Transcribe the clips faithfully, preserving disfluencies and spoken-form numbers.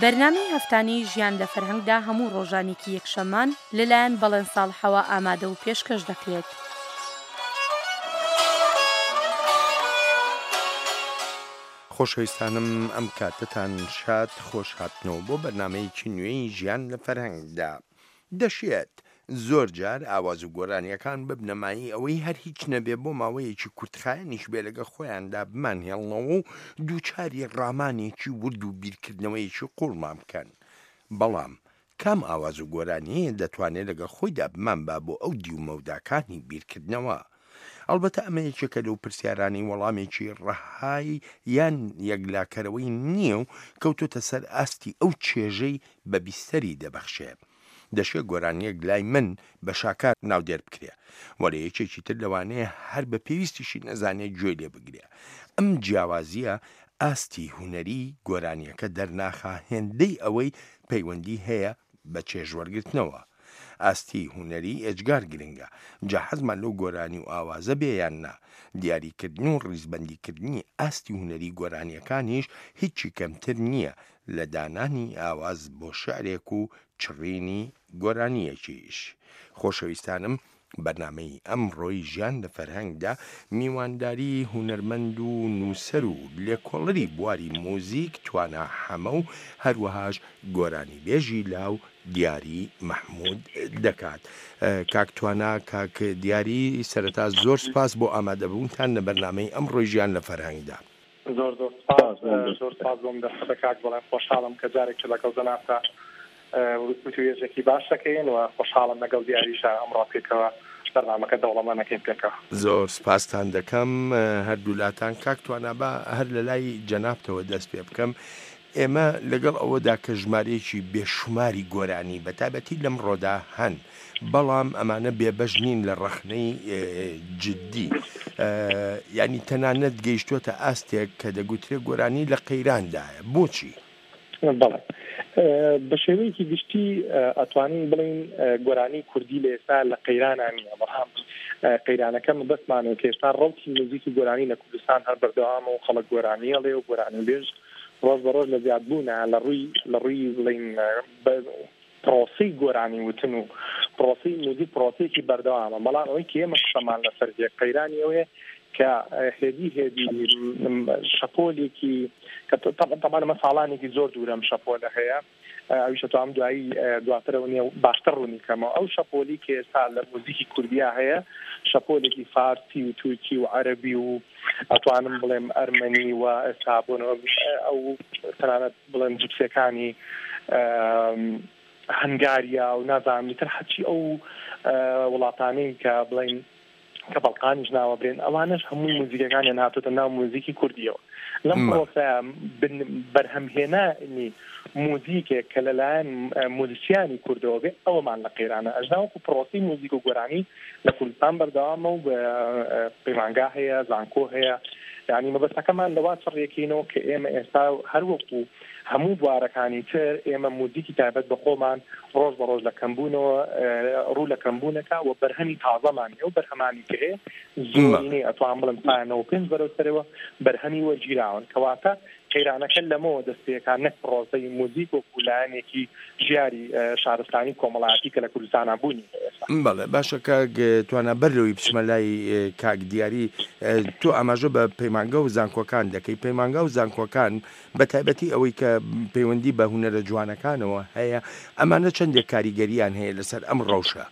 بەرنامەی هەفتانەی ژیان لە فەرهەنگدا هەموو ڕۆژانێکی یەکشەممان لەلایەن بەڵێن ساڵحەوە ئامادە و پێشکەش دەکرێت. خۆشەویستانم ئەم کاتتان شاد خۆش هاتنەوە بۆ بەرنامەیەکی نوێی ژیان لە فەرهەنگدا. دەشێت زۆر جار ئاواز و گۆرانیەکان ببنەمایی ئەوەی هەر هیچ نەبێ بۆ ماوەیەکی کورتخایەنیش بێ لەگە خۆیاندا بمان هێڵنەوە و دووچاری ڕامانێکی ورد و بیرکردنەوەیەکی قوڵمان بکەن. بەڵام کام ئاواز و گۆرانیە دەتوانێت لەگە خۆیدا بمان با بۆ ئەو دی و مەوداکانی بیرکردنەوە. ئەلبەتە ئەمە یەکێکە لەو پرسیارانی وەڵامێکی ڕەهای یان یەکلاکەرەوەی نییە و کەوتۆتە سەر ئاستی ئەو چێژەی بە بیستەری دەبەخشێ. دەشێت گۆرانیەک لای من بە شاکار ناودێر بکرێ، وەرە یەکێکی تر لەوانەیە هەر بە پێویستیشی نەزانێت گوێ لێ بگرێ. ئەم جیاوازیە ئاستی هونەری گۆرانیەکە دەرناخە هێندەی ئەوەی پەیوەندی هەیە بە چێژوەرگرتنەوە. ئاستی هونەری ئێجگار گرنگە، جا حەزمان لەو گۆرانی و ئاوازە بێیان نا. دیاریکردن و ڕیزبەندیکردنی ئاستی هونەری گۆرانیەکانیش هیچی کەمتر نییە لە دانانی ئاواز بۆ شعرێک و چڕینی گۆرانیەکیش. خۆشەویستانم، بەرنامەی ئەمڕۆی ژیان لە فەرهەنگدا میوانداری هونەرمەند و نووسەر و لێکۆڵەری بواری مۆزیک توانە حەمە و هەروەهاش گۆرانی بێژی لاو دیاری مەحموود دەکات. کاک توانە، کاک دیاری، سەرەتا زۆر سپاس بۆ ئامادەبوونتان لە بەرنامەی ئەمڕۆی ژیان لە فەرهەنگدا. زۆر زۆر سپاس زۆر سپاس بۆم دەستە کاک، بەڵام خۆشحاڵم کە جارێک لەگەڵ جەنابتا وتوێژێکی باش دەکەین و خۆشحاڵم لەگەڵ دیاریشە ئەمڕۆ پێکەوە بەرنامەکە دەوڵەمەندەکەین پێکەوە. زۆر سپاستان دەکەم هەردوولاتان. کاک توانە با هەر لە لای جەنابتەوە دەست پێ بکەم. ئێمە لەگەڵ ئەوەدا کە ژمارەیەکی بێشماری گۆرانی بەتابەتی لەم ڕۆدا هەن، بەڵام ئەمانە بێبەش نین لە ڕەخنەی جددی، یعنی تەنانەت گەیشتووەتە ئاستێک کە دەگوترێت گۆرانی لە قەیراندایە. بۆچی؟ بەڵێ بە شێوەیەکی گشتی ئەتوانین بڵین گۆرانی کوردی لە ئێستا لە قەیرانە نییە، بەڵام قەیرانەکە بەسمانەوە کە ئێستا ڕەوتی موزیکی گۆرانی لە کوردستان هەر بەردەوامە و خەڵک گۆرانی هەڵێ و گۆرانی بێژ ڕۆژ بە ڕۆژ لە زیادبوونە لە ڕووی لە ڕووی بڵین پرۆسەی گۆرانی وتن و پرۆسەی موزیک پرۆسەیەکی بەردەوامە. بەڵام ئەوەی کە ئێمە قسەمان لەسەر قەیرانی ئەوەیە کە هێدی هێدی شەپۆلێکی کە تەمان ئەمە ساڵانێکی زۆر دوورەم شەپۆلە هەیە، ئەویشە تو ئەم دوایی دواترەوە نیە باشتر ڕوونی کەمەوە. ئەو شەپۆلی کە ئێستا لە موزیکی کوردیا هەیە، شەپۆلێکی فارسی و تورکی و عەرەبی و ئەتوانم بڵێم ئەرمەنی و ئێستا بوونەوە ئەو تەنانەت بڵێم جوپسەکانی هەنگاریا و نازانم تر حەچی ئەو وڵاتانەی کە بڵێن کە بەڵقانیش ناوە بێن، ئەوانش هەمووی موزیکەکانیان هاتوتە ناو موزیکی کوردیەوە. لەم پرۆسەیە بەرهەمهێنانی موزیکێک کە لەلایەن موزیسیانی کوردەوە بێ ئەوەمان لە قەیرانە ئەژناوەکو پرۆسی موزیک و گۆرانی لە کوردستان بەردەوامە و پەیمانگا هەیە، زانکۆ هەیە. یعنی مەبەستەکەمان لەوا چڕێکینەوە کە ئێمە ئێستا هەروەکو هەموو بوارەکانی تر ئێمە موزیکی تایبەت بە خۆمان ڕۆژ بە ڕۆژ لە کەمبوونەوە ڕوو لە کەمبوونەکە و بەرهەمی تازەمان ئەو بەرهەمانی کە هەیە زۆرینەی ئەتوان بڵم سایەنەوە پێنج بەرەوسەرەوە بەرهەمی وەرگیراون کەواتە قەیرانەکە لەمەوە دەستپێکان نەک پرۆسەی موزیک و لایەنێکی ژیاری شارستانی کۆمەڵایەتی کە لە کوردستانە بوونی. بەڵێ باشە کاک توانە بەرەوەی بچمە لای کاک دیاری، تۆ ئاماژە بە پەیمانگە و زانکۆکان دەکەی. پەیمانگە و زانکۆکان بە تایبەتی ئەوەی کە پەیوەندی بە هونەرە جوانەکانەوە هەیە، ئەمانە چەندێک کاریگەریان هەیە لەسەر ئەم ڕەوشە؟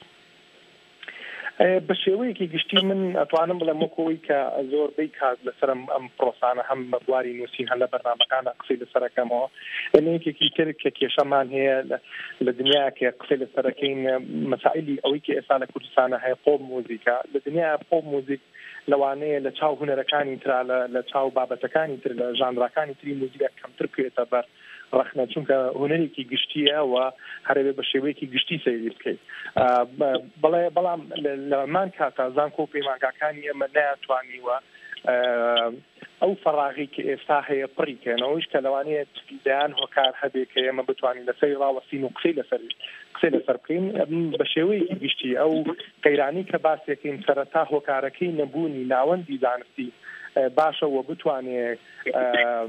بە شێوەیەکی گشتی من ئەتوانم بڵێم وەکەوەی کە زۆربەی کات لەسەر ئەم پرۆسانە هەم بە بواری نووسین هەم لە بەرنامەکانە قسەی لەسەرەکەمەوە. یەکێکی تر کە کێشەمان هەیە لە دنیا کە قسەی لەسەرەکەین مەسائلی ئەوەی کە ئێستا لە کوردستانە هەیە پۆپ موزیکە. لە دنیا پۆپ موزیک لەوانەیە لە چاو هونەرەکانی ترا لە چاو بابەتەکانی تر لە ژانرەکانی تری موزیکە کەمتر پێێتە بەر ڕخنە، چونکە هونەرێکی گشتیە و هەرێ بە شێوەیەکی گشتی سەیری بکەیت. بەڵێ بەڵام لەمان کاتە زانکۆ و پەیمانگاکانی ئێمە نەیانتوانیوە ئەو فەراغی کە ئێستا هەیە پڕیکەنەوەیش کە لەوانەیە دەیان هۆکار هەبێ کە ئێمە بتوانین لەسەر ڕاوەستین و قسەی لەسەر قسەی لەسەر بکەین بە شێوەیەکی گشتی. ئەو قەیرانی کە باسێکین سەرەتا هۆکارەکەی نەبوونی ناوەندی زانستی باشەوە بتوانێت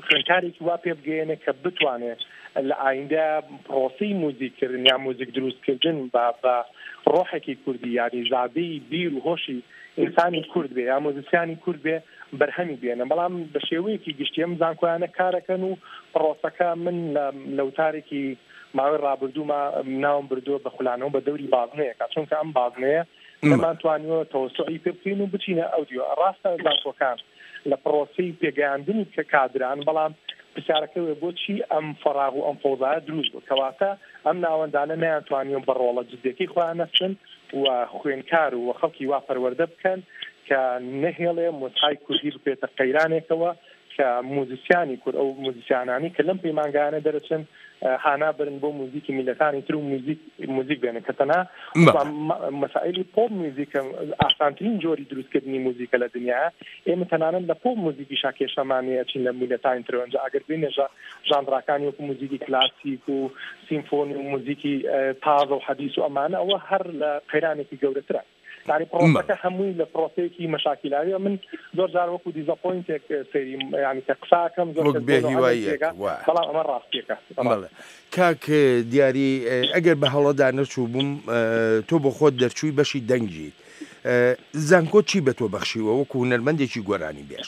خوێنکارێکی وا پێ بگەێنێ کە بتوانێت لە ئایندە پرۆسی موزیکردن یا موزیک دروستکردن بە بە ڕۆحێکی کوردی یاری زادەی بیر و هۆشی ئینسانی کورد بێ یا موزیسیانی کورد بێ بەرهەمی بێنە بەڵام بە شێوەیەکی گشتی ئەم زانکۆیانە کارەکەن و پرۆسەکە من لە وتارێکی ماوەی ڕابردوومە ناوم بردووە بە خولانەوە بە دەوری بازنەیەکە چونکە ئەم بازنەیە دەمانتوانیەوە تەوەسعی پێ بکەین و بچینە ئەودیۆ ڕاستە زانکۆکان لە پرۆسی پێگەیاندنی کە کادران بەڵام پرسیارەکەوێ بۆچی ئەم فەراغ و ئەم فۆزایە دروست بوو کەواتە ئەم ناوەندانە نەیانتوانیان بە ڕۆڵە جدێکی خۆیان نەچن و خوێنکار و خەڵکی وا پەروەردە بکەن کە نەهێڵێ موسیقای کوردی بکرێتە قەیرانێکەوە کە موزیسیانی کورد ئەو موزیسیانانی کە لەم پەیمانگانە دەرەچن هانا برن بۆ موزیکی میلەتانی تر و موزیک موزیک بێنن کە تەنها مەسائلی پۆپ موزیکە ئاسانترین جۆری دروستکردنی موزیکە لە دنیا ئێمە تەنانەت لە پۆپ موزیکی شاکێشەمانەیە چین لە میلەتانی تر ئەنجا ئەگەر بینێژە ژانڕاکانی وەکو موزیکی کلاسیک و سیمفۆنی و موزیکی تازە و حەدیث و ئەمانە ئەوە هەر لە قەیرانێکی گەورەترە يعني پرۆسەکە هەمووی لە پرۆسەیەکی مەشاکیلاویە من زۆر جار وەکو دیزەپۆینتێک سەیری ینی کە قساکەم زۆر بەڵام ئەمە ڕاستیەکە کاک دیاری ئەگەر بە هەڵەدا نەچوو بووم تۆ بۆ خۆت دەرچووی بەشی دەنگیت زانکۆ چی بە تۆ بەخشیوە وەکو هونەرمەندێکی گۆرانی بێش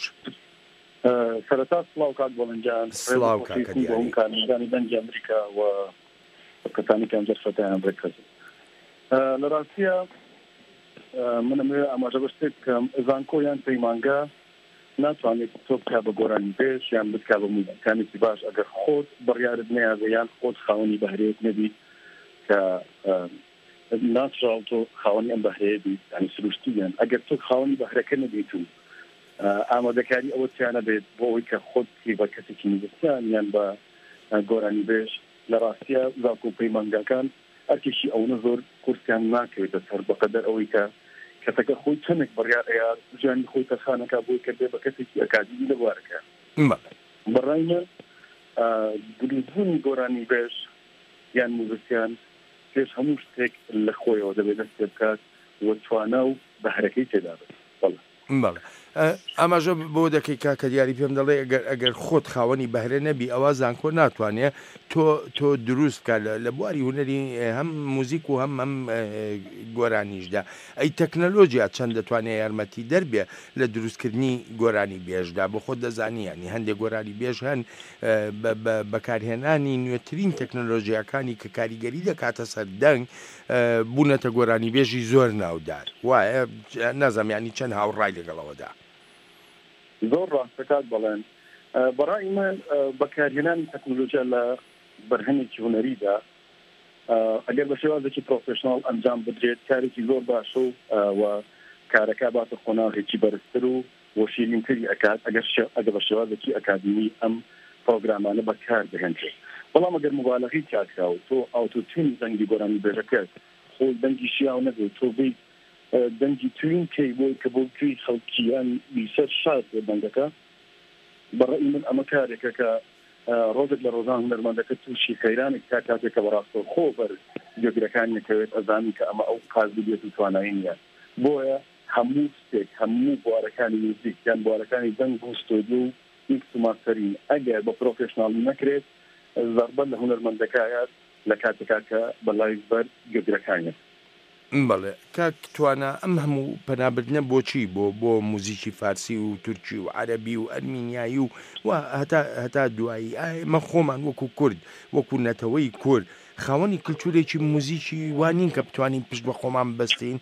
سەرەتا سڵاو کاک بۆڵنجان سڵاو کاکە دیاری کارمەندانی دەنگی ئەمریکا و کەسانی کە ئەمجار فەتایان بڕێکەز لە ڕاستیە منەمەوێ ئاماژە بەشتێک کەم زانکۆ یان پەیمانگە ناتوانێت تۆ بکا بە گۆرانی بێش یان بتکا بە موزیکانێکی باش ئەگەر خۆت بڕیارت نەیاگە یان خۆت خاوەنی بەهرەیەک نەبیت کە ناتراڵ تۆ خاوەنی ئەم بەهرەیە بیت ینی سروشتییان ئەگەر تۆ خاوەنی بەهرەکە نەبیت و ئامادەکاری ئەوە تیانە بێت بۆ ئەوەی کە خۆتی بە کەسێکی موزیسیان یان بە گۆرانی بێش لە ڕاستیە زانکۆ پەیمانگاکان ئەرکێکی ئەوە زۆر کورسیان ناکەوێتە سەر بەقەدەر ئەوەی کە کەسەکە خۆی چەندێک بڕیار ئەیە ژیانی خۆی تەرخانەکە بۆی کە بێ بە کەسێکی ئەکادیمی لە بوارەکە بەڕای من دروستبوونی گۆرانی بێش یان موزیسیان پێش هەموو شتێک لە خۆیەوە دەبێت دەست پێ بکات وە توانە و بەهرەکەی تێدا بێت بەڵێ ئاماژە بۆ دەکەی کاکە دیاری پێم دەڵێ ئەگەر خۆت خاوەنی بەهرە نەبی ئەوە زانکۆ ناتوانێت تۆ تۆ دروست کە لە بواری هونەری هەم موزیک و هەم ئەم گۆرانیشدا ئەی تەکنەلۆژیا چەند دەتوانێت یارمەتی دەربێ لە دروستکردنی گۆرانی بێژدا بۆ خۆت دەزانی ینی هەندێک گۆرانی بێژ هەن بەکارهێنانی نوێترین تەکنەلۆژیاکانی کە کاریگەری دەکاتە سەر دەنگ بوونەتە گۆرانی بێژی زۆر ناودار وایە نەزەمیانی چەند هاوڕای لەگەڵەوەدا زۆر ڕاستەکات بەڵێن بەڕای من بەکارهێنانی تەکنۆلۆژیا لە بەرهەمێکی هونەریدا ئەگەر بە شێوازێکی پرۆفێشناڵ ئەنجام بدرێت کارێکی زۆر باشە و کارەکە باتە خۆناغێکی بەرزتر و بۆ شیرینتری ئەکات ئەگەر بە شێوازێکی ئەکادمی ئەم پرۆگرامانە بەکار بهێنرێت بەڵام ئەگەر مبالغی تیاکرا و تۆ ئاوتۆتیونی دەنگی گۆرانی بێژەکەت خۆ دەنگی شیاو نەبێت تۆ بیت دەنگی توین کەی بۆی کە بۆ کوێی خەڵکییان بیسەر شاد بۆ دەنگەکە بەڕێی من ئەمە کارێکە کە ڕۆژێک لە ڕۆژان هونەرمەندەکە تووشی خەیرانێک تا کاتێکە بەڕاستە خۆ بەر گوێگرەکانی نەکەوێت ئەزانی کە ئەمە ئەو قازی بێت و توانایی نییە بۆیە هەموو شتێک هەموو بوارەکانی موزیک یان بوارەکانی دەنگ و ستۆدیۆ و میکس و ماستەرینگ ئەگەر بە پرۆفێشناڵی نەکرێت زەربەت لە هونەرمەندەکایە لە کاتێکا کە بە لایڤ بەر گوێگرەکانیت بەڵێ کاک توانە ئەم هەموو پەنابردنە بۆچی بۆ بۆ موزیکی فارسی و تورکی و عەرەبی و ئەرمینیایی و و هەتا هەتا دوایی ئێمە خۆمان وەکو کورد وەکو نەتەوەی کورد خاوەنی کلتورێکی موزیکی وانین کە بتوانین پشت بە خۆمان بەستین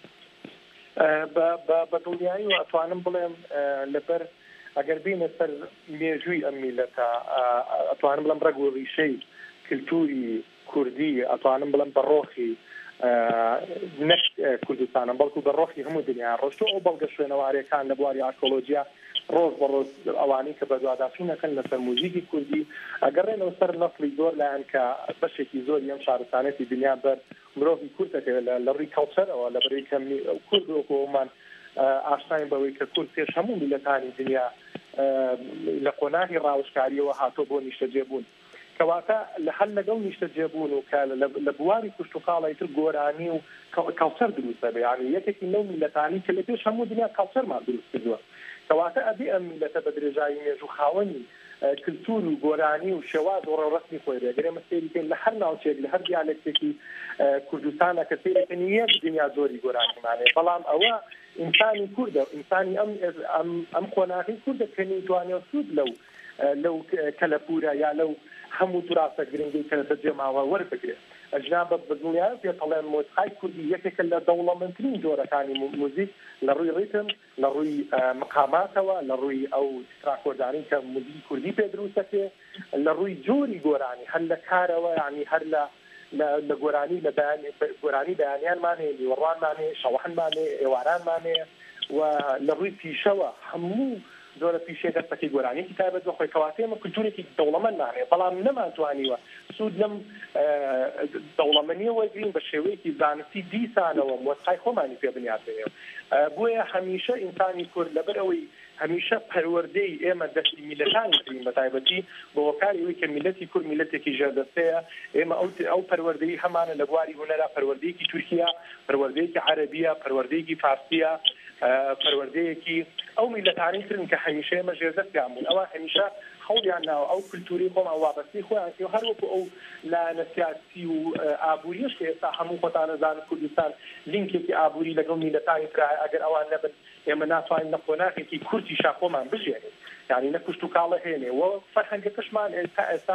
بە دڵنیایی و ئەتوانم بڵێم لەبەر ئەگەر بینە سەر مێژووی ئەم میلەتە ئەتوانم بڵێم ڕەگ و ڕیشەی کلتوری کوردی ئەتوانم بڵێم بەڕۆخی نەک کوردستانە بەڵکو بە ڕۆخی هەموو دنیا ڕۆشتۆ ئەو بەڵگە شوێنەوارەکان لە بواری ئارکۆلۆجیا ڕۆژ بە ڕۆژ ئەوانەی کە بەدواداچوونەکەن لەسەر موزیکی کوردی ئەگەڕێنەوە سەر نەسڵی زۆر لایەن کە بەشێکی زۆر ئەم شارستانێتی دنیا بەر مرۆڤی کوردەکە لە ڕووی کەڵچەرەوە لە بەرەی کە کورد وەکومان ئاشناین بەوەی کە کورد پێش هەموو میلەتانی دنیا لە قۆناغی ڕاوشکاریەوە هاتۆ بۆ نیشتەجێبوون کەواتە لە هەل لەگەڵ نیشتەجێبوون و کە لە بواری کوشت و خاڵی تر گۆرانی و کەڵچەر دروستە بێ یعنی یەکێکی لەو میلەتانی کە لە پێش هەموو دنیا کەڵچەرمان دروست کردووە کەواتە ئەبێ ئەم میلەتە بە درێژایی مێژوو خاوەنی کلتور و گۆرانی و شێواز و ڕەوڕەسمی خۆی بێ ئەگەر ئێمە سێریکەین لە هەر ناوچێک لە هەر دیالێکتێکی کوردستانە کە سێریکەین یەک دنیا زۆری گۆرانیمانەیە بەڵام ئەوە ئینسانی کوردە ئینسانی ئەم ئەم خۆناغی کوردە کە نەیتوانێت سوود لەو لەو کەلەپورە یا لەو هەموو دراسە گرنگی کە بەجێماوە وەربگرێت ئەجنا بە بەدڵنیایە پێڵێن مۆسیقای کوردی یەکێکە لە دەوڵەمەندترین جۆرەکانی موزیک لە ڕووی ڕیتم لە ڕووی مقاماتەوە لە ڕووی ئەو تراکۆردانی کە موزیکی کوردی پێ دروستەکێ لە ڕووی جۆری گۆرانی هەر لە کارەوە یعنی هەر لە لە گۆرانی لە گۆرانی بەیانیانمانێ لیوەڕوانمانێ شەوەحنمانێ ئێوارانمانێ و لە ڕووی پیشەوە هەموو زۆرە پیشێ دەستەکەی گۆرانیی تایبەت بە خۆی کەواتێمە کولتورێکی دەوڵەمەندمانێ بەڵام نەمانتوانیوە سوود لەم دەوڵەمەندیە وەرگرین بە شێوەیەکی زانستی دیسانەوە مۆسیقای خۆمانی پێ بنیاتێنێ بۆیە هەمیشە ئینسانی کورد لەبەر ئەوەی هەمیشە پەروەردەی ئێمە دەستی میلەتانی کرین بە تایبەتی بۆ هۆکاری ئەوەی کە میلەتی کورد میلەتێکی ژێردەستەیە ئێمە ئەو پەروەردەی هەمانە لە بواری هونەرا پەروەردەیەکی تورکیا پەروەردەیەکی عەرەبیە پەروەردەیەکی فارسیە پەروەردەیەکی ئەو میلەتانی ترن کە هەمیشە ئێمە ژێردەستیان بوون ئەوە هەمیشە خەڵیان ناوە ئەو کولتوری خۆمان وابەستی خۆیان کە هەروەکو ئەو لایەنە سیاسی و ئابووریش کە ئێستا هەموو خۆتان دەزانن کوردستان لینکێکی ئابووری لەگەڵ میلەتانی ترا ئەگەر ئەوان نەبن ئێمە ناتوانین لە خۆناغێکی کورتیشا خۆمان بژێنین یعنی نەکوشت و کاڵە هێنێ و فەرهەنگەکەشمان ئێستا ئێستا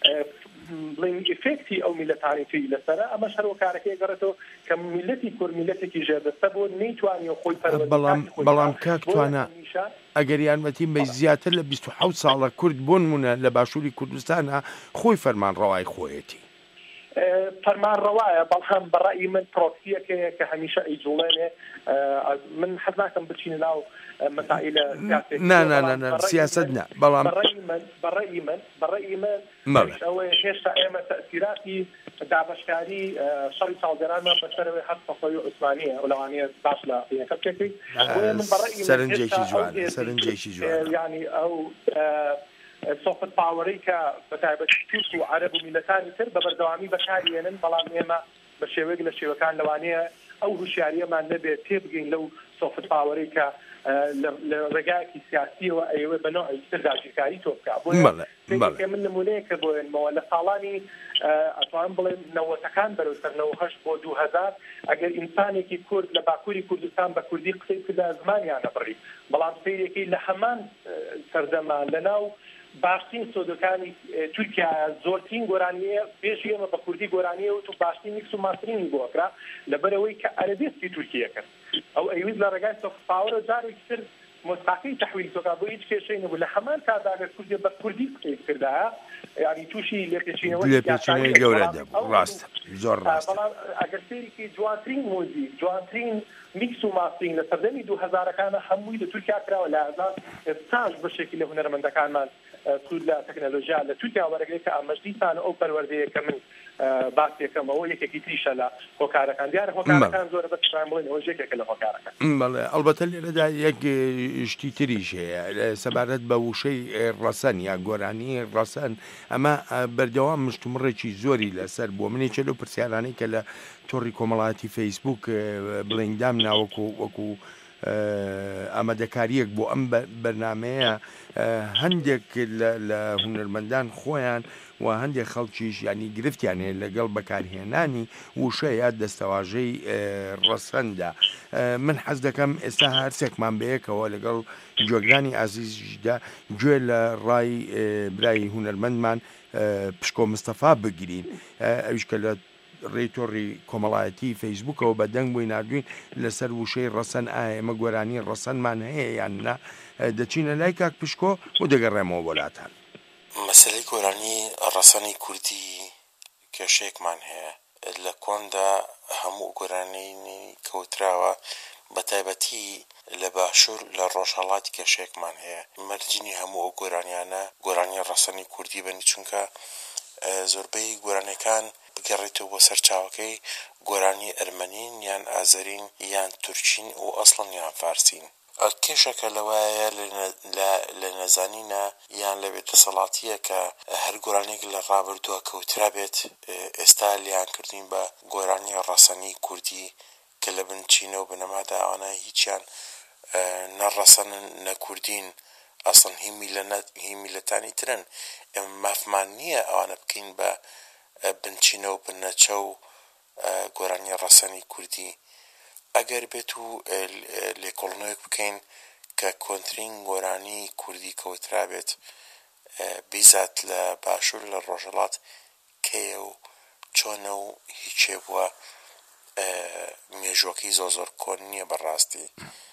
بڵین ئفێکتی ئەو میلەتانی توی لەسەرە ئەمە هەروە کارەکەی گەڕێتەوە کە میلەتی کورد میلەتێکی ژێردەستە بۆ نەیتوانێ خۆی پەروەردە بەڵام کاکتوانە ئەگەر یارمەتیم بە زیاتر لە بیست و حەوت ساڵە کورد بۆ نمونە لە باشووری کوردستانە خۆی فەرمانڕەوای خۆیەتی فەرمانڕەوایە بەڵام بەڕای من پرۆکسیەکەیە کە هەمیشە ئەیجوڵێنێ من حەز ناکەم بچینە ناو مەسائلە سیاست نە بەڵام بەڕای من بەڕای من ئەوەیە هێشتا ئێمە تەئسیراتی دابەشکاری شەڕی چاودێرانمان بەسەرەوەی هەست سەفەوی عوسمانیە و لەوانەیە باش لە یەکە بکەیت سەرنجێکی جوانە سەرنجێکی جوانە یعنی ئەو سۆفت پاوەڕی کە بەتایبەتی تورک و عەرەب و میلەتانی تر بە بەردەوامی بەکارهێنن بەڵام ئێمە بە شێوەیەک لە شێوەکان لەوانەیە ئەو هوشیاریەمان نەبێت تێبگەین لەو سۆفت پاوەڕی کە لە ڕێگایەکی سیاسیەوە ئەوێ بە نوعی تر داگیرکاری تۆ بکە بۆیە من نمونەیەکە بۆێنمەوە لە ساڵانی ئەتوان بڵێن نەوەتەکان بەرەوسەر نەوە هەشت بۆ دوو هەزار ئەگەر ئینسانێکی کورد لە باکووری کوردستان بە کوردی قسەی کردا زمانیانە بڕی بەڵام سەیرێکی لە هەمان سەردەمان لەناو باشترین سۆدەکانی تورکیا زۆرترین گۆرانیە پێشی ئێمە بە کوردی گۆرانیە و تو باشترین میکس و ماسترینی بۆکرا لەبەرەوەی کە عەرەبیستی تورکیە کرد ئەو ئەویز لە ڕێگای سۆفت پاوەرە جارێکی تر مۆسیقاکەی تەحویل تۆکا بۆ هیچ کێشەی نەبوو لە هەمان کاتدا کوردی بە کوردی قسەی کردایە یعنی تووشی لێپێچینەوەی گەورە دەبوو ڕاستە زۆر ڕاستە بەڵام ئەگەر سێریکی جوانترین مۆزیک جوانترین میکس و ماسترینگ لە سەردەمی دوو هەزارەکانە هەمووی لە تورکیا کراوە لە هەزار ئێستاش بەشێکی لە هونەرمەندەکانمان سوود لە تەکنەلۆژیا لە تورکیا وەرەگرێت کە ئامەژدیتانە ئەو پەروەردەیە کە من باسێکەمەوە یەکێکی تریشە لە هۆکارەکان دیارە هۆکارەکان زۆرە بەشیان بڵێن ئەوە یەکێکە لە هۆکارەکان بەڵێ ئەڵبەتە لێرەدا یەک شتی تریش هەیە سەبارەت بە وشەی ڕەسەن یا گۆرانی ڕەسەن ئەمە بەردەوام مشتومڕێکی زۆری لەسەر بووە منێکە لەو پرسیارانەی کە لە تۆڕی کۆمەڵایەتی فەیسبوک بڵێنگدام ناوەکو وەکو ئامادەکاریەک بۆ ئەم بەرنمەیە هەندێک لە هونەرمەندان خۆیان و هەندێک خەڵکیش ینی گرفتیان هەیە لەگەڵ بەکارهێنانی وشە یا دەستەواژەی ڕەسەندا من حەز دەکەم ئێستا هەرسێکمان بەیەکەوە لەگەڵ جۆگرانی ئازیزدا گوێ لە ڕای برای هونەرمەندمان پشکۆ مستەفا بگرین ئەویش کە لە ڕێتۆڕی کۆمەڵایەتی فەیسبوکەوە بە دەنگ بووی نردوین لەسەر وشەی ڕەسەن ئایا ئێمە گۆرانی ڕەسەنمان هەیە یان نا دەچینە لای کاک پشکۆ و دەگەڕێمەوە وڵاتان مەسەلەی گۆرانی ڕەسەنی کوردی کێشەیەکمان هەیە لە کۆندا هەموو گۆرانینی کەوتراوە بە تایبەتی لە باشوور لە ڕۆژهەڵاتی کێشەیەکمان هەیە مەرجینی هەموو ئەو گۆرانیانە گۆرانی ڕەسەنی کوردی بنی چونکە زۆربەی گۆرانەکان بگەڕێتەوە بۆ سەرچاوەکەی گۆرانی ئەرمەنین یان ئازەرین یان تورکین و ئەسڵەن یان فارسین کێشەکە لەوایە لە نەزانینە یان لە بێدەسەڵاتیە کە هەر گۆرانێک لە ڕابردووە کەوترا بێت ئێستا لیان کردین بە گۆرانی ڕەسەنی کوردی کە لە بنچینە و بنەمادا ئەوانە هیچیان نەڕەسەنن نەکوردین ئەسڵ هی میلەتانی ترن ئێمە مافمان نییە ئەوانە بکەین بە بنچینە و بنەچە و گۆرانی ڕەسەنی کوردی ئەگەر بێت و لێکۆڵنەوەیەک بکەین کە کۆنترین گۆرانی کوردی کەوترا بێت بیزات لە باشوور لە ڕۆژهەڵات کێیە و چۆنە و هیچێ بووە مێژوەکەی زۆ زۆر کۆن نییە بەڕاستی.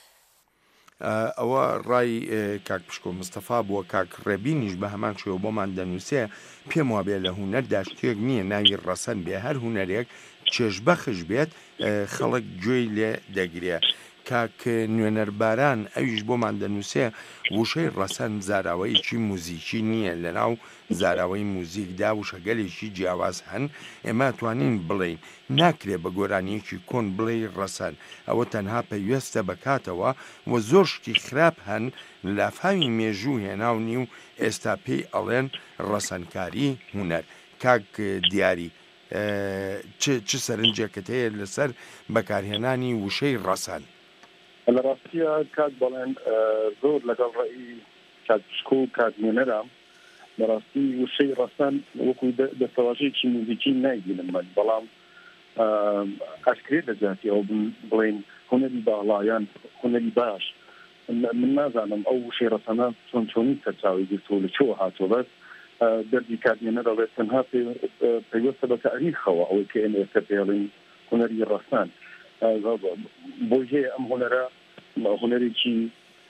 ئەوە ڕای کاک پشکۆ مستەفا بووە کاک ڕێبینیش بە هەمان شێوە بۆمان دەنووسێ پێم وابێ لە هوەردا شتێک نییە ناوی ڕەسەن بێ هەر هوەرێک چێژبەخش بێت خەڵک گوێی لێ دەگرێ. کاک نوێنەرباران ئەویش بۆمان دەنووسێ وشەی ڕەسەن زاراوەیەکی موزیکی نییە لەناو زاراوەی موزیکدا وشەگەلێکی جیاواز هەن ئێمە توانین بڵین ناکرێ بە گۆرانیەکی کۆن بڵێ ڕەسەن ئەوە تەنها پەیوەستە بەکاتەوە و زۆر شتی خراپ هەن لافاوی مێژوو هێناونی و ئێستا پێی ئەڵێن ڕەسەنکاری هوەر. کاک دیاری چ سەرنجێکت هەیە لەسەر بەکارهێنانی وشەی ڕەسەن؟ لە ڕاستیە کات بەڵێن زۆر لەگەڵ ڕێی کات پشکۆ و کات نوێنەرە بەڕاستی وشەی ڕەسەن وەکو دەستەواژەیەکی موزیکی نایبینم من، بەڵام ئەشکرێ دەجاتیەوە بڵێن هوەری باڵایان هوەری باش. من نازانم ئەو وشەی ڕەسەنە چۆن چۆنی سەرچاوی گرتووە لە چۆ هاتووە، بەس دەردی کات نوێنەر دەڵێت تەنها پەیوەستە بە تاریخەوە ئەوەی کە ئێمە ئێستا پێڵین هوەری ڕەسەن. بۆ هەیە ئەم هوەرە هوەرێکی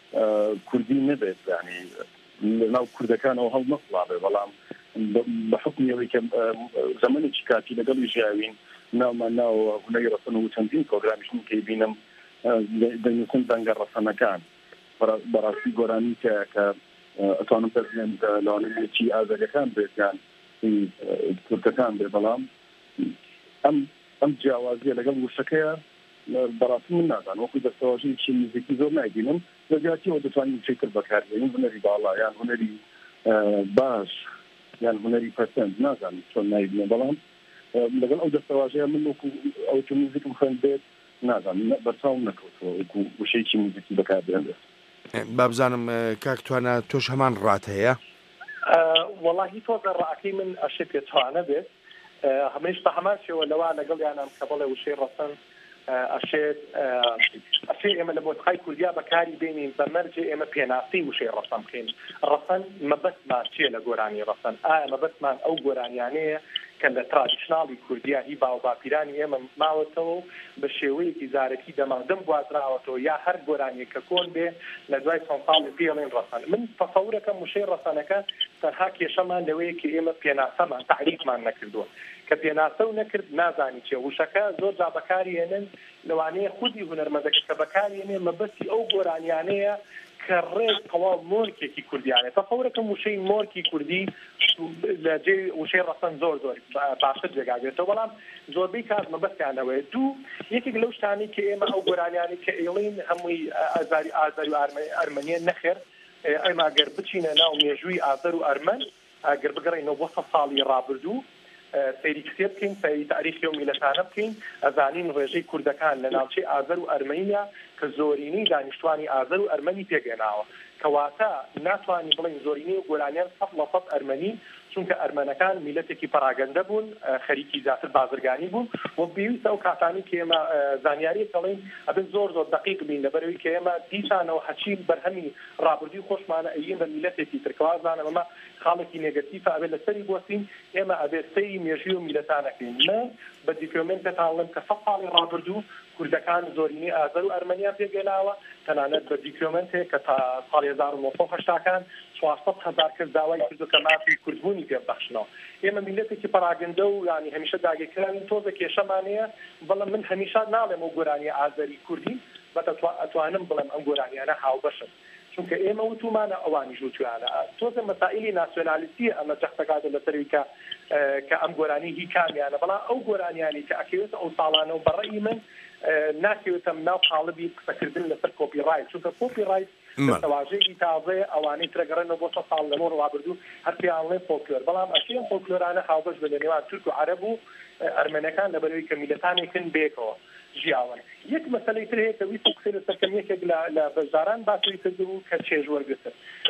کوردی نەبێت، یعنی لەناو کوردەکانەوە هەڵ نەخڵابێ، بەڵام بە حکمی ئەوەی کە زەمانێکی کاتی لەگەڵی ژیاوین ناومان ناوە هوەری ڕەسەن و چەندین پرۆگرامیشم کە بینم دەنووسن دەنگە ڕەسەنەکان بەڕاستی گۆرانی کە ئەتوانم پەرزێن لەوانەیەکی ئازاریەکان بێت یان تورکەکان بێ، بەڵام ئەم ئەم جیاوازیە لەگەڵ وشەکەیە بەڕاستی من نازانم وەکو دەستەواژەیەکی موزیکی زۆر نایبینم. لەجیاتیەوە دەتوانین شتێکتر بەکاربێنین، هوەری باڵا یان هوەری باش یان هوەری پەسەند نازانم چۆن نایبینم، بەڵام لەگەڵ ئەو دەستەواژەیە من وەکو ئەوەی موزیکم خوێند بێت نازانم بەرچاوم نەکەوتەوە وەکو وشەیەکی موزیکی بەکاربێنێت. بابزانم کاک توانە تۆش هەمان ڕات هەیە؟ وەڵاهی تۆزە ڕاکەی من ئەشێ پێتوانە بێت هەمێش بە هەمان شێوە لەوە لەگەڵ یانم کە بڵێ وشەی ڕەسەن ئەشێت ئەشێ ئێمە لە مۆسیقای کوردیا بەکاری بینین بە مەرجێ ئێمە پێناسی وشەی ڕەسەن بکەین. ڕەسەن مەبەستمان چییە لە گۆرانی ڕەسەن؟ ئایا مەبەستمان ئەو گۆرانیانەیە کە لە ترادیشناڵی کوردیا هی باو باپیرانی ئێمە ماوەتەوە بە شێوەیەکی زارەکی دەمادەم گوازراوەتەوە، یا هەر گۆرانیە کە کۆن بێ لە دوای چەند ساڵی پێڵێن ڕەسەن؟ من تەسەورەکەم وشەی ڕەسەنەکە تەنها کێشەمان لەوەیە کە ئێمە پێناسەمان تعریفمان نەکردووە، کە پێناسە و نەکرد نازانی چێ. وشەکە زۆر جا بەکارهێنن لەوانەیە خودی هونەرمەندەکە کە بەکارهێنێ مەبەستی ئەو گۆرانیانەیە کە ڕێک تەواو مۆرکێکی کوردیانێت. تەسەورەکەم وشەی مۆرکی کوردی لە جێ وشەی ڕەسەن زۆر زۆر باشتر جێگاگرێتەوە، بەڵام زۆربەی کات مەبەستیانەوەیە. دوو یەکێک لەو شتانی کە ئێمە ئەو گۆرانیانی کە ئێڵین هەمووی ئازاری ئازاری و ئەرمەنیە نەخێر، ئێمە ئەگەر بچینە ناو مێژووی ئازەر و ئەرمەن ئەگەر بگەڕێنەوە بۆ سەد ساڵی ڕابردوو سەیری کتێب بکەین، سەیری تاریخی و میلەتانە بکەین، ئەزانین ڕێژەی کوردەکان لە ناوچەی ئازەر و ئەرمەنیە کە زۆرینەی دانیشتوانی ئازەر و ئەرمەنی پێگەێناوە، کەواتە ناتوانین بڵین زۆرینەی گۆرانیان سەد لە سەد ئەرمەنی، چونکە ئەرمەنەکان میلەتێکی پەراگەندە بوون، خەریکی زیاتر بازرگانی بوون، و پێویستە ئەو کاتانی کە ئێمە زانیاری دەڵێن ئەبێت زۆر زۆر دقیق بین لەبەرەوەی کە ئێمە دیسانەوە هەچین بەرهەمی ڕابردووی خۆشمانە ئەیین بە میلەتێکی ترکەوا زانە ئەمە خاڵێکی نێگەتیڤە ئەبێت لەسەری بوەستین، ئێمە ئەبێت سەیری مێژووی و میلەتانەکەین. من بە دیکۆمنتێکاڵم کە سەد ساڵی ڕابردوو کوردەکان زۆرینەی ئازەر و ئەرمەنیان پێگەێناوە، تەنانەت بە دیکۆمنتێک کە تا ساڵی هەزار و نۆ سەد و هەشتاکان چوارسەد هەزار کەس داوای کردو کە مافی کوردبوونی پێبەخشنەوە. ئێمە میلەتێکی پەراگەندە و ینی هەمیشە داگیرکراوین، تۆزە کێشەمانەیە، بەڵام من هەمیشە ناڵێم ئەو گۆرانی ئازەری کوردی بەتە ئەتوانم بڵێم ئەم گۆرانیانە هاوبەشن، چونکە ئێمە وتومانە ئەوانی ژووتیانە. تۆزە مەسائلی ناسیۆنالیستی ئەمە جەختەکاتە لەسەروی کە کە ئەم گۆرانی هی کامیانە، بەڵام ئەو گۆرانیانی کە ئەکەوێتە ئەو ساڵانە و بەڕێی من ناکەوێتە ناو قاڵبی قسەکردن لەسەر کۆپیڕایت، چونکە کۆپیڕایت دەستەواژەیەکی تازەیە، ئەوانەی ترەگەڕێنەوە بۆ سەد ساڵ لەمەوە ڕابردوو هەر پێیانڵێن فۆلکلۆر، بەڵام ئەشیان فۆلکلۆرانە هاوبەش بە لە نێوان تورک و عەرەب و ئەرمەنەکان لەبەرەوەی کە میلەتانێکن بێکەوە ژیاون. یەک مەسەلەی تر هەیە کە ویست قسەی لەسەر کەم یەکێک لە بەشداران باسی کردبوو کە چێژ وەرگرتن.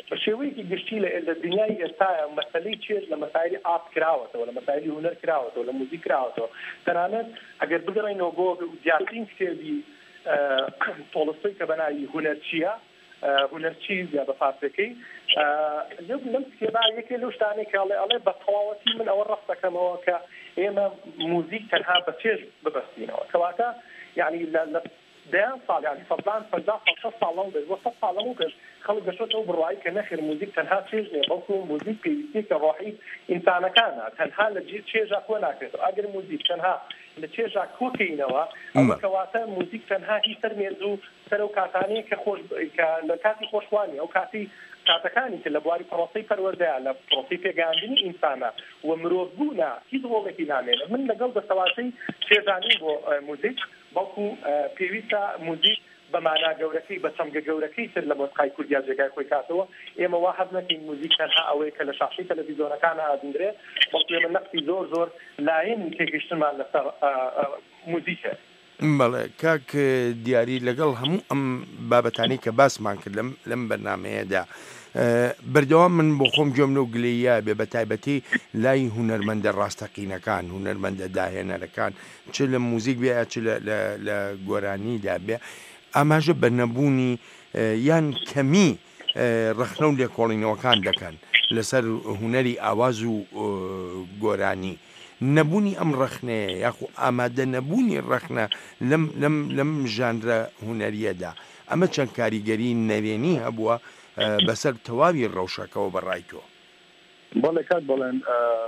بە شێوەیەکی گشتی لە دنیای ئێستاە مەسەلەی چێژ لە مەسایلی ئاپ کراوەتەوە لە مەسایلی هونەر کراوەتەوە لە موزیک کراوەتەوە تەنانەت ئەگەر بگەڕێنەوە بۆ دیارترین کتێبی تۆڵستۆی کە بەناوی هونەرچیە هونەرچی یا بە فارسەکەی لەم کتێبا یەکێ لەو شتانەی کە ئەڵێ ئەڵێ بە تەواوەتی من ئەوە ڕەست دەکەمەوە کە ئێمە موزیک تەنها بە چێژ ببەستینەوە کەواتە یعنی لە دەیان ساڵ یعنی سەدان پەنجا سەد ساڵ لەو بێت وە سەد ساڵ لەمو کرد خەڵک دەچێتەوە بڕوایی کە نەخێر موزیک تەنها چێژ نیە بەڵکو موزیک پێویستیەکە ڕۆحی ئینسانەکانە تەنها لە چێژا کۆ ناکرێتەوە ئەگەر موزیک تەنها لە چێژا کۆکەینەوە ئەوە کەواتە موزیک تەنها هیچ سەرمێز و سەر و کاتانەیە کە خۆش کە لە کاتی خۆشخوانی ئەو کاتی کاتەکانی کە لە بواری پرۆسەی پەروەردەیە لە پرۆسەی پێگەاندنی ئینسانە و مرۆڤبوونە هیچ ڕۆڵێکی نامێنێ من لەگەڵ دەسەڵاتەی چێژانی بۆ موزیک بەڵکو پێویستە موزیک بە مانا گەورەکەی بە چەمگە گەورەکەی تر لە مۆسیقای کوردیا جێگای خۆی کاتەوە ئێمە وا حەز نەکەین موزیک تەنها ئەوەیە کە لە شاشەی تەلەڤیزۆنەکان هادرێت بەڵکو ئێمە نەقسی زۆر زۆر لایەنی تێگەیشتنمان لەسەر موزیکە. بەڵێ کاک دیاری لەگەڵ هەموو ئەم بابەتانی کە باسمان کرد لەم بەرنامەیەدا بەردەوام من بۆ خۆم گوێم لەو گلەیە بێ بە تایبەتی لای هونەرمەندە ڕاستەقینەکان هونەرمەندە داهێنەرەکان چ لە موزیک بێ چ لە گۆرانیدا بێ ئاماژە بە نەبوونی یان کەمی ڕخنە و لێکۆڵینەوەکان دەکەن لەسەر هونەری ئاواز و گۆرانی نەبوونی ئەم ڕخنەیە یاخو ئامادە نەبوونی ڕخنە لەم ژانرە هونەریەدا ئەمە چەند کاریگەری نەوێنی هەبووە بەسەر تەواوی ڕەوشەکەەوە بەڕای تۆ. بەڵێ کات بڵێن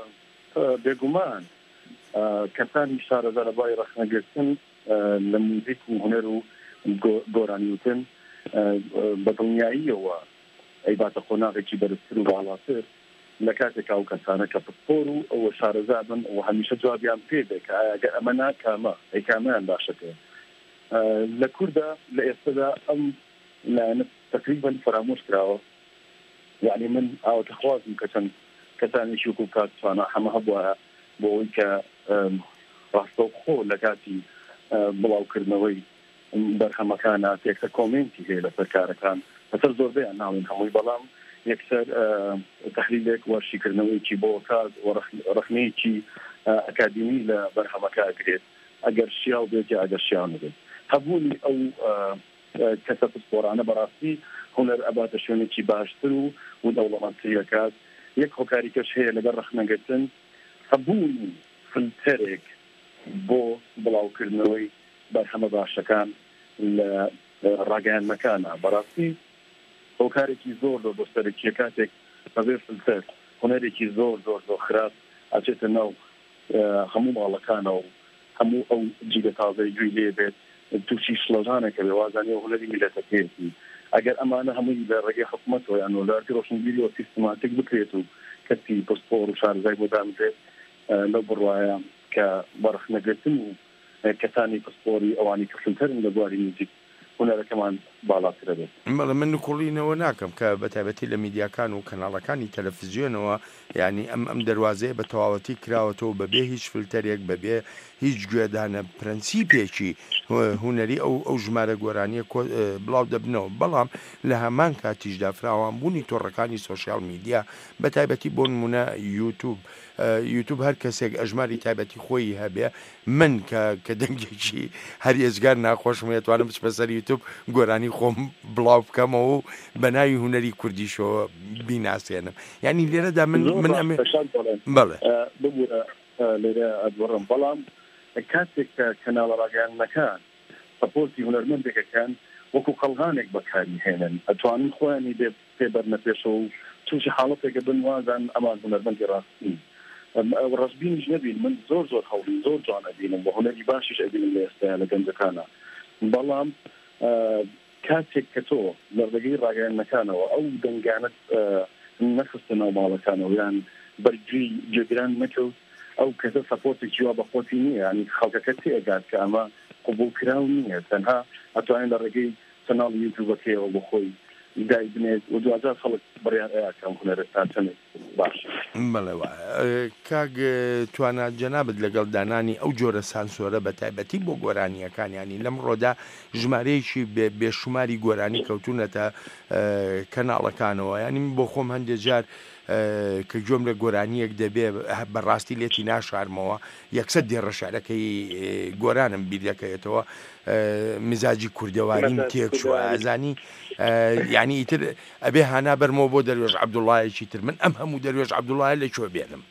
بێگومان کەسانی شارەزا لە بای ڕخنەگرتن لە موزیک و هونەر و گۆرانیوتن بە دڵنیاییەوە ئەیباتە قۆناغێکی بەرزتر و باڵاتر لە کاتێکا و کەسانە کە پسپۆر و ئەوە شارەزا بن و هەمیشە جوابیان پێ بێ کە ئاگەر ئەمە ناکامە ئەی کامیان باشەکە لە کووردا لە ئێستادا ئەم لایەنە تقریبا فرامۆش کراوە یعنی من ئاوەتە خوازم کە چەند کەسانێکی وەکو کاتوانە هەمە هەبووە بۆ ئەوەی کە ڕاستەوخۆ لە کاتی بڵاوکردنەوەی بەرهەمەکانە تێکسە کۆمنتی هەیە لەسەر کارەکان لەسەر زۆربەیان ناڵین هەمووی بەڵام یەکسەر تحلیلێک وەرشیکردنەوەیکی بۆ کات و ڕخنەیەکی ئەکادمی لە بەرهەمەکە ئەگرێت ئەگەر شیاو بێت یا ئەگەر شیان بێت هەبوونی ئەو کەسە پسپۆرانە بەڕاستی هونەر ئەباتە شوێنێکی باشتر و و دەوڵەمەندترەکات یەک هۆکاریکەش هەیە لەگەڵ ڕخنەگرتن هەبوونی فلتەرێک بۆ بڵاوکردنەوەی بەرهەمە باشەکان لە ڕاگەیاندنەکانە بەڕاستی هۆکارێکی زۆر زۆر بەستەرێکیە کاتێک بەبێ فلتەر هونەرێکی زۆر زۆر زۆر خراپ ئاچێتە ناو هەموو ماڵەکانەوە و هەموو ئەو جیگە تازەی گوێی لێ بێت تووشی شڵەژانێکە بێ وازانێ و هونەری میلەتەکەیەتی ئەگەر ئەمانە هەمووی لە ڕێگەی حکوومەتەوە یان وەزارەتی ڕۆشنبیری و سیستماتیک بکرێت و کەسی پسپۆر و شارەزای بۆ دامدرێت لەو بڕوایە کە بەڕخنەگرتن و کەسانی پسپۆری ئەوانی کە فلتەرن لە بواری موزیک هونەرەکەمان باڵاترە بێت. بەڵێ من نکوڵینەوە ناکەم کە بەتایبەتی لە میدیاکان و کەناڵەکانی تەلەڤیزیۆنەوە یعنی ئەم ئەم دەواازەیە بە تەواوەتی کراوەتەوە بەبێ هیچ فلتەرێک بەبێ هیچ گوێدانە پرەنسیپێکی هونەری ئەو ئەو ژمارە گۆرانیە بڵاو دەبنەوە بەڵام لە هەمان کاتیشدا فراوانبوونی تۆڕەکانی سۆشیال میدیا بەتایبەتی بۆ نمونە یوتیوب یوتیوب هەر کەسێک ئەژماری تایبەتی خۆی هەبێ من کە دەنگێکی هەر ێزگار ناخۆشم دەتوانم بچ بەسەر یوتیوب گۆرانی خۆم بڵاو بکەمەوە و بەناوی هونەری کوردیشەوە بیناسێنم یعنی لێرەدا من من ئەمێ بەڵێ ببوورە لێرە ئەدوەڕم بەڵام کاتێک کە کەناڵە ڕاگەیاندنەکان سەپۆرتی هونەرمەندێکەکان وەکو قەڵغانێک بەکاری هێنن ئەتوانن خۆیانی بێ پێبەرنە پێشەوە و تووشی حاڵەتێکە بن وازان ئەمان هونەرمەندی ڕاستی ڕستبینیش نەبین من زۆر زۆر هەوڵی زۆر جوان ئەبینم بە هونەری باشیش ئەبینم لە ئێستا لە گەنجەکانە بەڵام کاتێک کە تۆ لە ڕێگەی ڕاگەیاندنەکانەوە ئەو دەنگانت نەخستە ناو ماڵەکانەوە یان بەرگری جێگران نەکەوت ئەو کەسە سەپۆرتێکی وا بەخۆتی نییە ینی خەڵکەکە تێگات کە ئەمە قبولکراو نییە تەنها ئەتوانین لە ڕێگەی چەناڵ یوتیوبەکەیەوە بۆ خۆی دای بنێت و دوجار خەڵک بڕیان ئەیەکەم هونەرە تاچەنێت باش بەڵێ کاک توانە جەنابەت لەگەڵ دانانی ئەو جۆرە سانسۆرە بە تایبەتی بۆ گۆرانیەکانیانی لەم ڕۆدا ژمارەیەکی بێشماری گۆرانی کەوتونەتە کەناڵەکانەوە ینی بۆ خۆم هەندێک جار کە گوێم لە گۆرانیەک دەبێ بەڕاستی لێتی ناشارمەوە یەکسەر دێڕەشارەکەی گۆرانم بیر دەکەوێتەوە مزاجی کوردەواریم تێک شووە ئازانی یعنی ئیتر ئەبێ هانا بەرمەوە بۆ دەروێژ عەبدوڵڵایەکی تر من ئەم هەموو دەروێژ عەبدوڵڵایە لەکوێ بێنم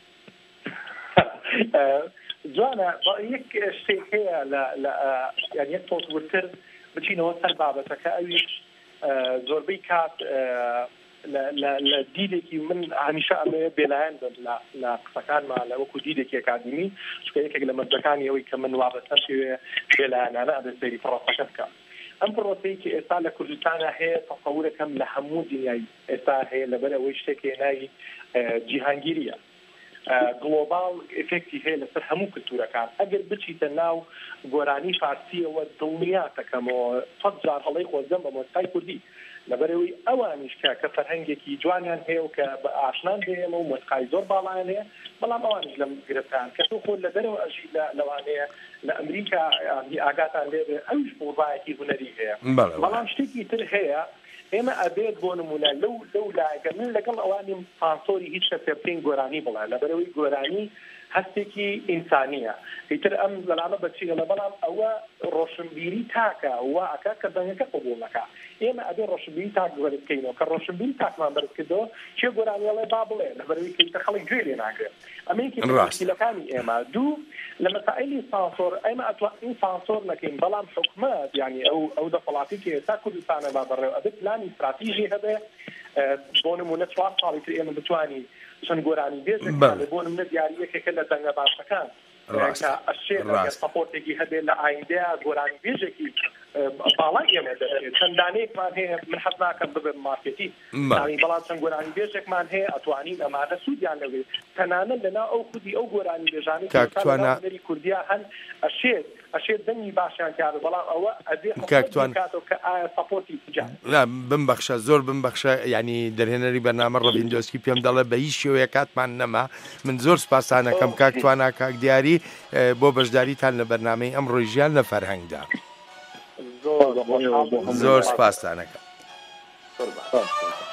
جوانە یەک شتێک هەیە یان یەک تۆت ورتر بچینەوە سەر بابەتەکە ئەویش زۆربەی کات لە دیدێکی من هەمیشە ئەمێ بێلایەن بن لە قسەکانمان لە وەکو دیدێکی ئەکادمی چکە یەکێک لە مەرجەکانی ئەوەی کە من وابەستەم پێوێ بێلایەنانە ئەبێ سەیری پڕۆسەکە بکەم ئەم پڕۆسەی کە ئێستا لە کوردستانە هەیە تەسەوورەکەم لە هەموو دنیای ئێستا هەیە لەبەر ئەوەی شتێک هێنایی جیهانگیریە گلۆبال ئفێکتی هەیە لەسەر هەموو کلتورەکان ئەگەر بچیتە ناو گۆرانی فارسیەوە دڵنیا دەکەمەوە سەد جار هەڵەی خۆزگەم بە مۆسیقای کوردی لەبەرەوەی ئەوانیش کە کە فەرهەنگێکی جوانیان هەیە و کە بە ئاشنان دێمە و مۆسیقای زۆر باڵایان هەیە بەڵام ئەوانش لەم گرفتان کە تۆ خۆ لە دەرەوە ئەژی لەوانەیە لە ئەمریکا ئاگاتان لێبێ ئەوش بۆڕایەکی هونەری هەیە بەڵام شتێکی تر هەیە ئێمە ئەبێت بۆ نمونە لەو لەو لایەکە من لەگەڵ ئەوانی سانسۆری هیچ کەس پێ بکەین گۆرانی بڵێ لەبەرەوەی گۆرانی هەستێکی ئینسانیە ئیتر ئەم زەلامە بەچیگەڵە بەڵام ئەوە ڕۆشنبیری تاکە وا ئەکا کە دەنگەکە قبوڵ نەکا ئێمە ئەبێ ڕۆشنبیری تاک بەرز بکەینەوە کە ڕۆشنبیری تاکمان بەرز کردەوە چێ گۆرانیەڵێ با بڵێ لەبەرەوەی کە خەڵک گوێ لێ ناگرێت ئەمەیەکی مشکلەکانی ئێمە دوو لە مەسائلی سانسۆر ئێمە ئەتوانین سانسۆر نەکەین بەڵام حکومەت یعنی ئەو ئەو دەسەڵاتی کە ئێستا کوردستانە با بەڕێوە ئەبێت پلانی استراتیژی هەبێ بۆ نمونە چوار ساڵی تر ئێمە بتوانین چەند گۆرانی بێژێک بۆ نمونە دیاریەکێکە لە دەنگە باشەکان ئەشێ سەپۆرتێکی هەبێت لە ئایندەیە گۆرانی بێژێکی باڵای ئێمە دەبێت چەندانەیەکمان هەیە من حەز ناکەم ببێ مارکێتی بەڵام چەند گۆرانی بێژێکمان هەیە ئەتوانین ئەمانە سوودیان لەوێ تەنانەت لەنا ئەو خودی ئەو گۆرانی بێژانی کەری کوردیا هەن ئەشێت ئەشێت دەنگی باشیان کارە بەڵام ئەوە ئەبێ کاتەوە کە ئایا سەپۆرتی تجار بمبەخشە زۆر بمبەخشە ینی دەرهێنەری بەرنامە ڕەڤیندۆسکی پێم دەڵێ بە هیچ شێوەیە کاتمان نەما من زۆر سپاسانەکەم کاکتوانە کاک دیاری بۆ بەشداریتان لە بەرنامەی ئەم ڕۆی ژیان لە فەرهەنگدا زۆر سپاسانەکەم.